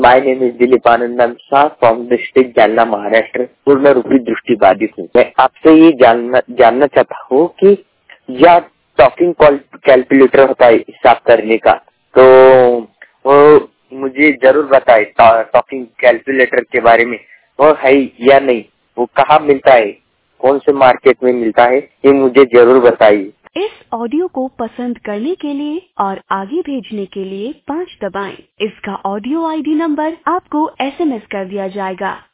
My name is Dilip Anand Shah from district Jalna, Maharashtra. पूर्ण रूपी दृष्टिबाधित हूँ। मैं आपसे ये जानना चाहता हूँ कि यह टॉकिंग कैलकुलेटर होता है हिसाब करने का, तो वो मुझे जरूर बताए टॉकिंग कैलकुलेटर के बारे में। वो है या नहीं, वो कहाँ मिलता है, कौन से मार्केट में मिलता है, ये मुझे जरूर बताइए। इस ऑडियो को पसंद करने के लिए और आगे भेजने के लिए 5 दबाएं। इसका ऑडियो आईडी नंबर आपको SMS कर दिया जाएगा।